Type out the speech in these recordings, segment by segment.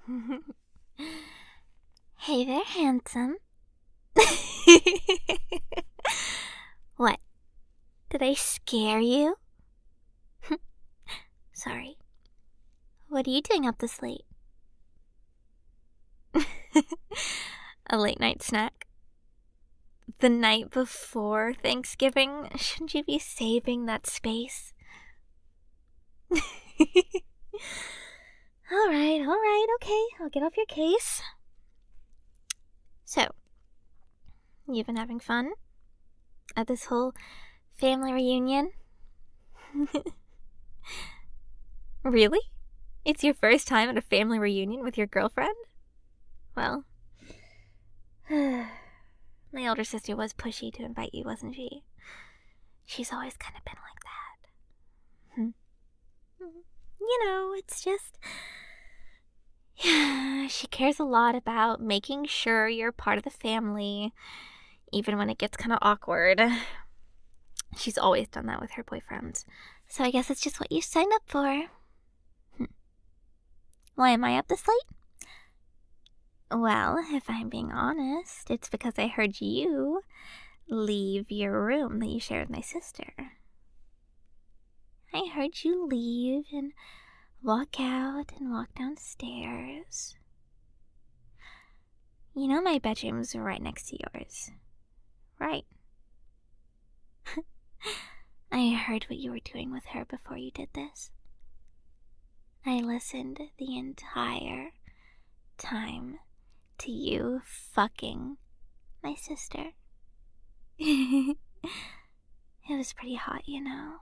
Hey there, handsome. What? Did I scare you? Sorry. What are you doing up this late? A late night snack? The night before Thanksgiving? Shouldn't you be saving that space? Alright, okay. I'll get off your case. So, you've been having fun at this whole family reunion? Really? It's your first time at a family reunion with your girlfriend? Well, my older sister was pushy to invite you, wasn't she? She's always kind of been like that. It's just... she cares a lot about making sure you're part of the family, even when it gets kind of awkward. She's always done that with her boyfriends. So I guess it's just what you signed up for. Why am I up this late? Well, if I'm being honest, it's because I heard you leave your room that you share with my sister. I heard you leave and walk out and walk downstairs. You know my bedroom's right next to yours, right? I heard what you were doing with her before you did this. I listened the entire time to you fucking my sister. It was pretty hot, you know.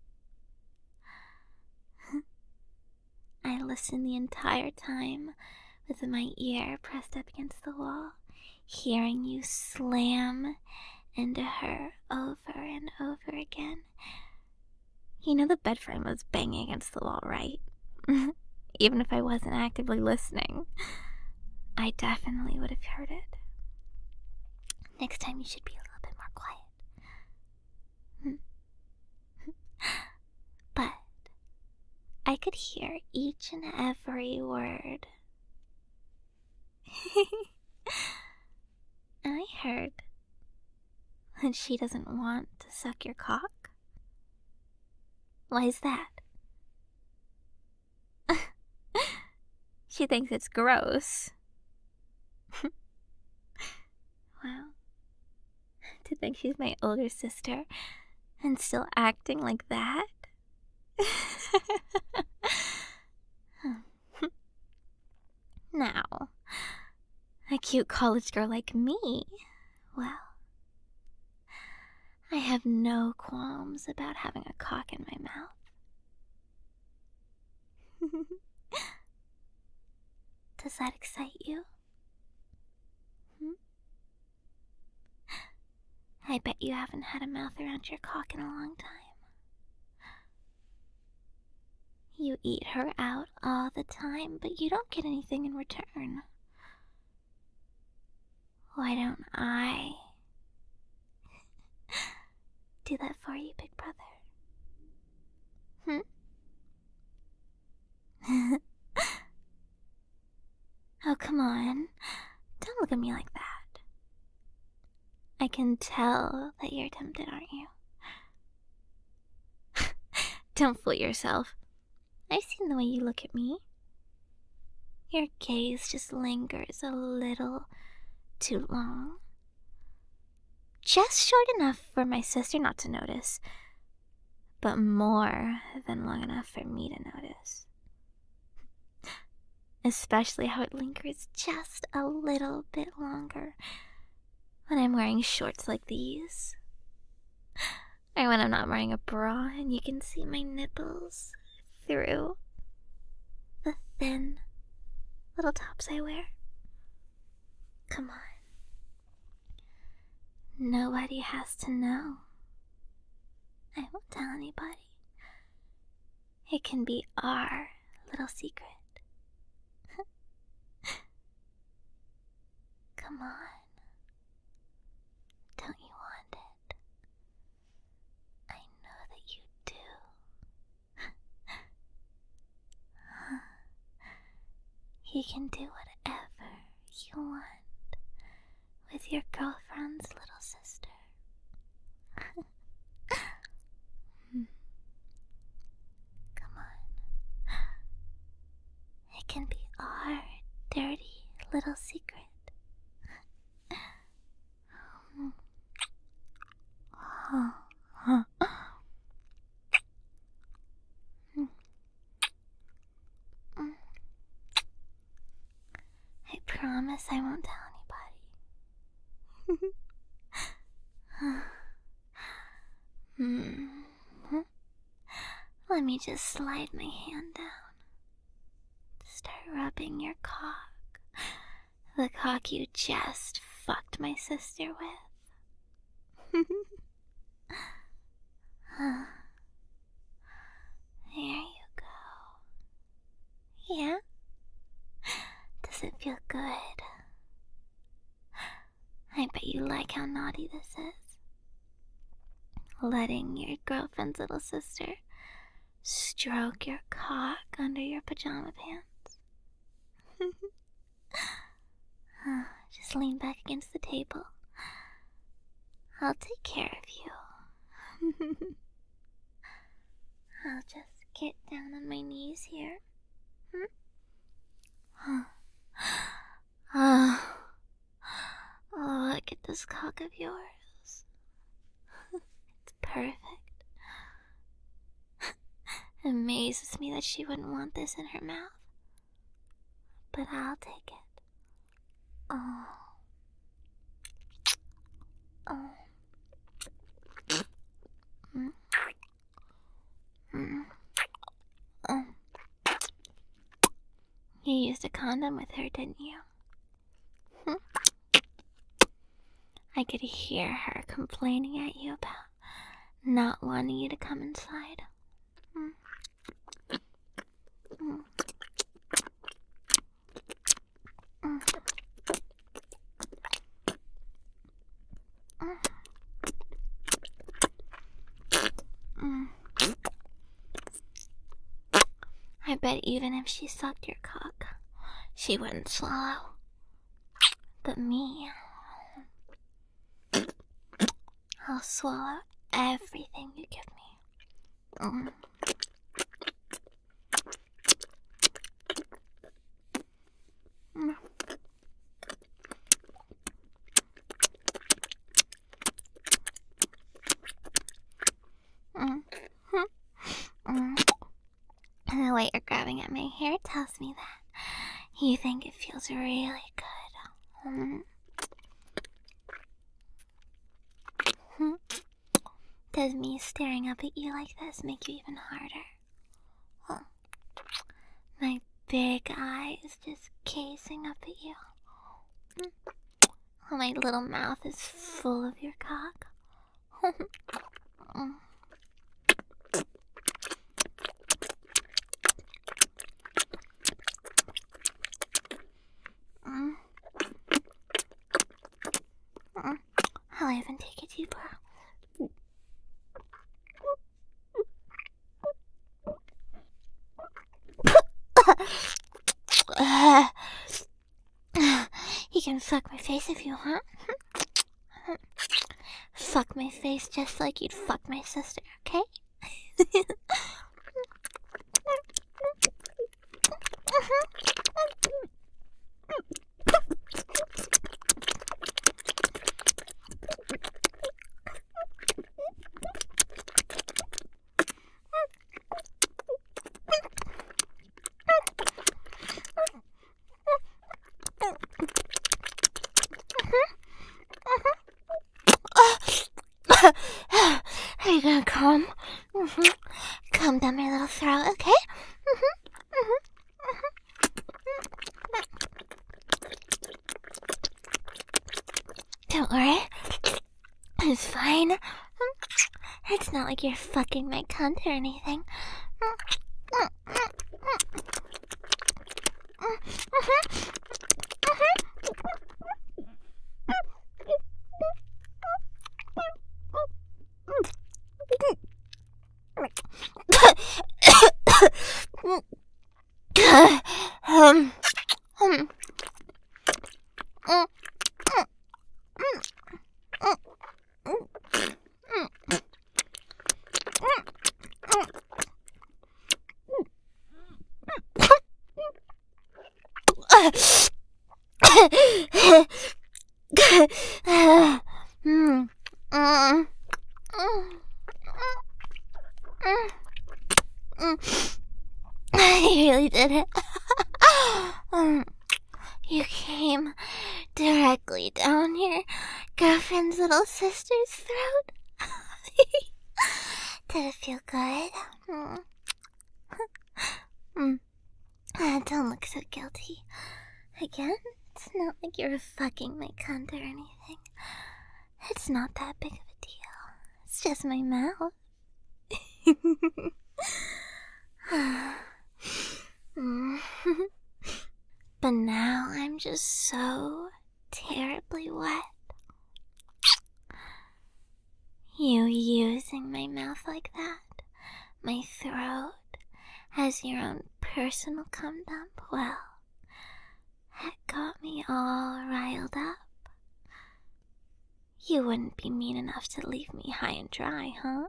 I listened the entire time with my ear pressed up against the wall, hearing you slam into her over and over again. You know the bed frame was banging against the wall, right? Even if I wasn't actively listening, I definitely would have heard it. Next time you should be a little bit more quiet. But I could hear each and every word. And I heard that she doesn't want to suck your cock. Why is that? She thinks it's gross. Wow. To think she's my older sister and still acting like that? Now, a cute college girl like me, well, I have no qualms about having a cock in my mouth. Does that excite you? I bet you haven't had a mouth around your cock in a long time. You eat her out all the time, but you don't get anything in return. Why don't I do that for you, big brother? Oh, come on. Don't look at me like that. I can tell that you're tempted, aren't you? Don't fool yourself. I've seen the way you look at me. Your gaze just lingers a little too long. Just short enough for my sister not to notice, but more than long enough for me to notice. Especially how it lingers just a little bit longer when I'm wearing shorts like these. Or when I'm not wearing a bra and you can see my nipples through the thin little tops I wear. Come on. Nobody has to know. I won't tell anybody. It can be our little secret. Come on. Don't you want it? I know that you do. You can do whatever you want with your girlfriend's little sister. Come on. It can be our dirty little secret. I promise I won't tell anybody. Let me just slide my hand down. Start rubbing your cock. The cock you just fucked my sister with. There you go. Yeah? Does it feel good? I bet you like how naughty this is. Letting your girlfriend's little sister stroke your cock under your pajama pants. Just lean back against the table. I'll take care of you. I'll just get down on my knees here. Oh, look at this cock of yours. It's perfect. It amazes me that she wouldn't want this in her mouth. But I'll take it. Oh. You used a condom with her, didn't you? I could hear her complaining at you about not wanting you to come inside. I bet even if she sucked your cock, she wouldn't swallow. But me, I'll swallow everything you give me. And the way you're grabbing at my hair tells me that you think it feels really good. Does me staring up at you like this make you even harder? My big eyes just gazing up at you. My little mouth is full of your cock. I'll even take it deeper. You can fuck my face if you want. Fuck my face just like you'd fuck my sister, okay? Are you gonna come? Come down my little throat, okay? Don't worry. It's fine. It's not like you're fucking my cunt or anything. You really did it. You came directly down your girlfriend's little sister's throat. Did it feel good? Don't look so guilty. Again, it's not like you're fucking my cunt or anything. It's not that big of a deal. It's just my mouth. But now I'm just so terribly wet. You using my mouth like that, my throat, as your own personal cum dump, well, that got me all riled up. You wouldn't be mean enough to leave me high and dry, huh?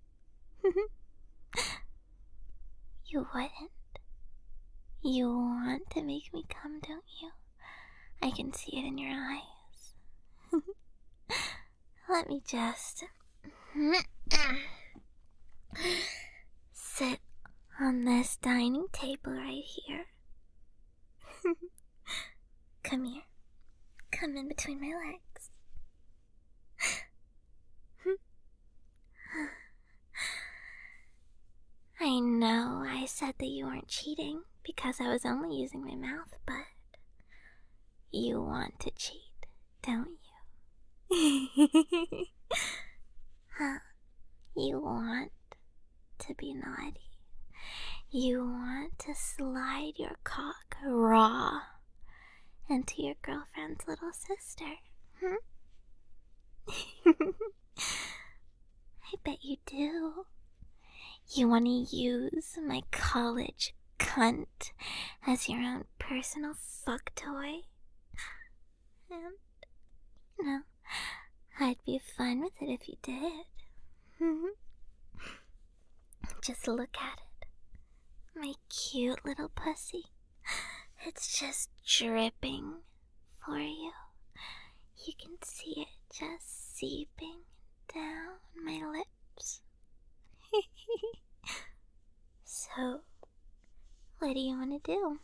You wouldn't. You want to make me come, don't you? I can see it in your eyes. Let me just sit on this dining table right here. Come here. Come in between my legs. I know I said that you weren't cheating because I was only using my mouth, but you want to cheat, don't you? Huh? You want to be naughty. You want to slide your cock raw into your girlfriend's little sister, I bet you do. You want to use my college cunt as your own personal fuck toy? And, you know, I'd be fine with it if you did. Just look at it. My cute little pussy. It's just dripping for you. You can see it just seeping down my lips. So, what do you want to do,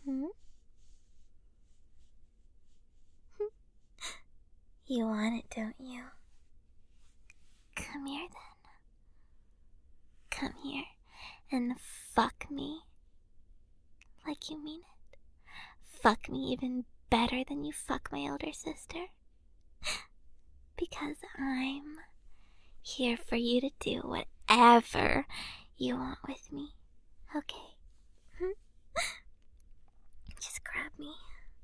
You want it, don't you? Come here, then. Come here and fuck me like you mean it. Fuck me even better than you fuck my older sister. Because I'm here for you to do whatever you want with me. Okay? Just grab me.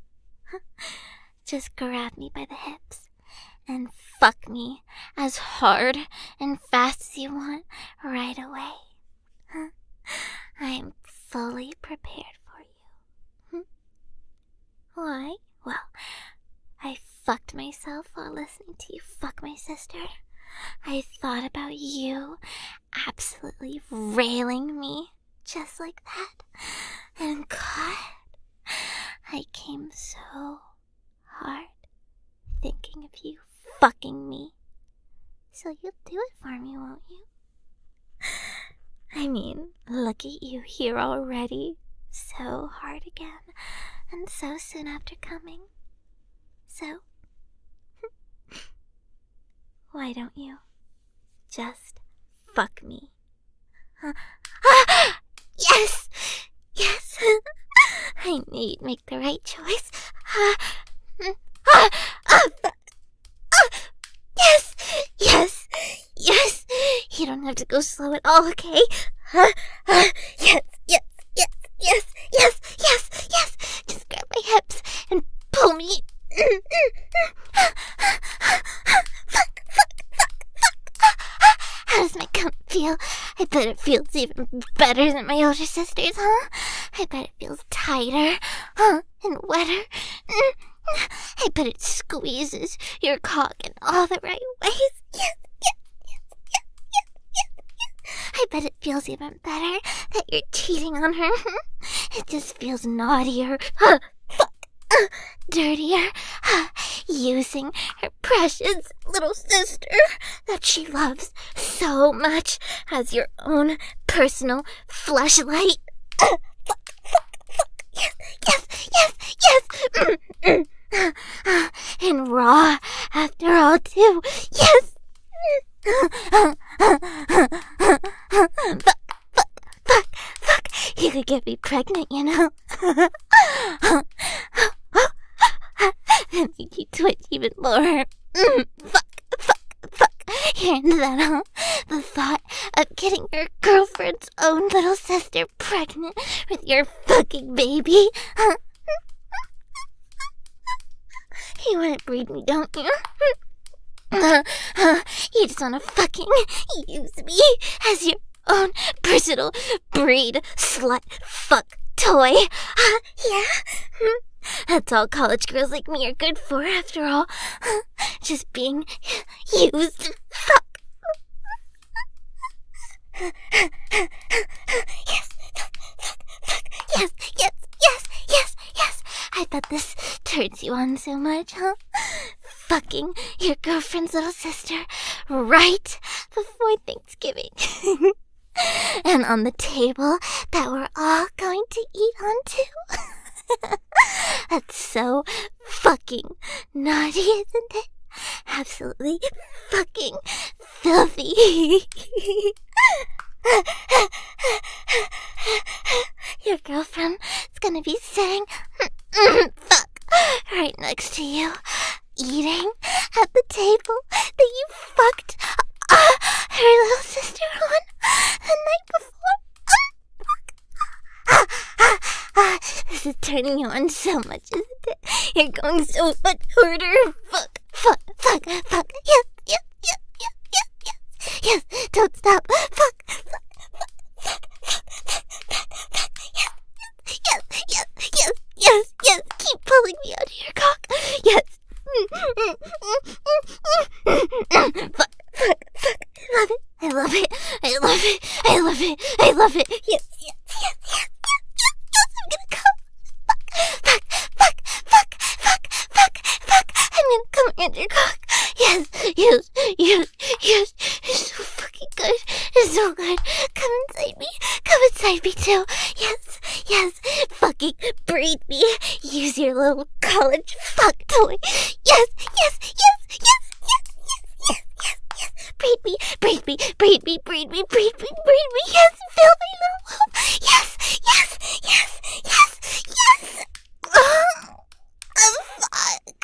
Just grab me by the hips and fuck me as hard and fast as you want right away. I'm fully prepared for you. Why? Well, I fucked myself while listening to you fuck my sister. I thought about you absolutely railing me just like that. And God, I came so hard thinking of you fucking me. So you'll do it for me, won't you? I mean, look at you here already. So hard again. And so soon after coming. So, why don't you just fuck me? Yes! Yes! I knew you'd make the right choice. Yes! Yes! Yes! You don't have to go slow at all, okay? Yes! Yes! Yes! Yes! Yes! Yes! Yes! Just grab my hips and pull me. Fuck! How does my cum feel? I bet it feels even better than my older sister's, huh? I bet it feels tighter, and wetter. I bet it squeezes your cock in all the right ways. Yes, yes, yes, yes, yes, yes, yes. I bet it feels even better that you're cheating on her. It just feels naughtier. Dirtier. Using her precious little sister that she loves so much as your own personal fleshlight. Yes, yes, yes, yes. And raw after all, too. Yes. Fuck. You could get me pregnant, you know. That made you twitch even more. Fuck. You're into that, huh? The thought of getting your girlfriend's own little sister pregnant with your fucking baby. You want to breed me, don't you? You just want to fucking use me as your own personal breed slut fuck toy. Yeah. That's all college girls like me are good for, after all. Just being used. Fuck. Yes. Fuck. Yes. I bet this turns you on so much, huh? Fucking your girlfriend's little sister right before Thanksgiving. And on the table that we're all going to eat on, too. That's so fucking naughty, isn't it? Absolutely fucking filthy. Your girlfriend is gonna be sitting fuck right next to you, eating at the table that you fucked her little sister on the night before. This is turning you on so much, isn't it? You're going so much harder. Fuck. Yes. Don't stop. Fuck. Yes. Keep pulling me out of your cock. Yes. Fuck. I love it. Yes. I'm gonna come. Fuck. I'm gonna come in your cock. Yes. It's so fucking good. It's so good. Come inside me too. Yes. Fucking breed me. Use your little college fuck toy. Yes. Breed me. Yes, fill my little womb. Yes. Fuck.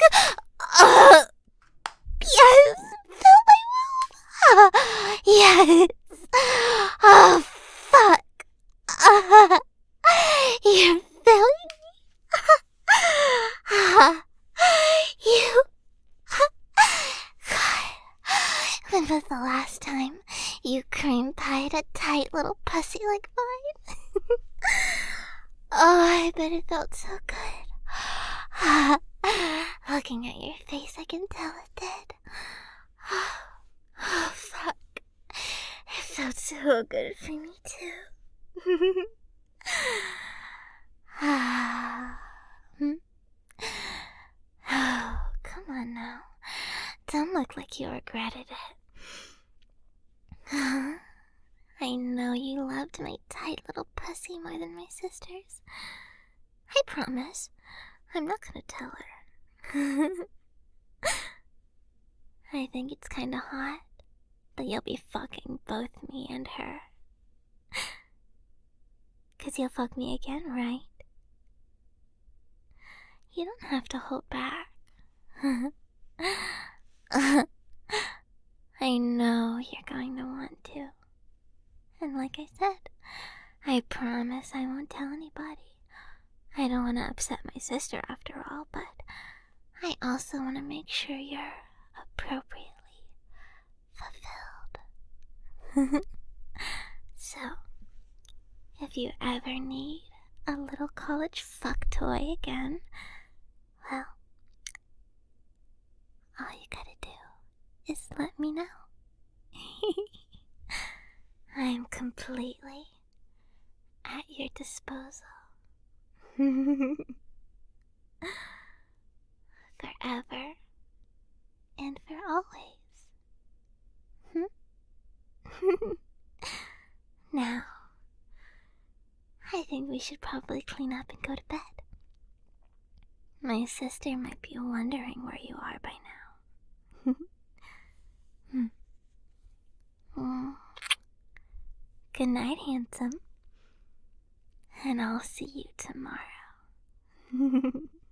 Yes, fill my womb. Yes. Oh, fuck. You're filling me. You. God. When was the last time you cream pied a tight little pussy like mine? Oh, I bet it felt so good. Looking at your face, I can tell it did. Oh, fuck. It felt so good for me, too. Oh, come on now. Don't look like you regretted it. I know you loved my tight little pussy more than my sister's. I promise. I'm not gonna tell her. I think it's kinda hot that you'll be fucking both me and her. 'Cause you'll fuck me again, right? You don't have to hold back. I know you're going to want to. And like I said, I promise I won't tell anybody. I don't want to upset my sister after all, but I also want to make sure you're appropriately fulfilled. So, if you ever need a little college fuck toy again, well, all you gotta do is let me know. I'm completely at your disposal. Forever and for always. Now, I think we should probably clean up and go to bed. My sister might be wondering where you are by now. Good night, handsome. And I'll see you tomorrow.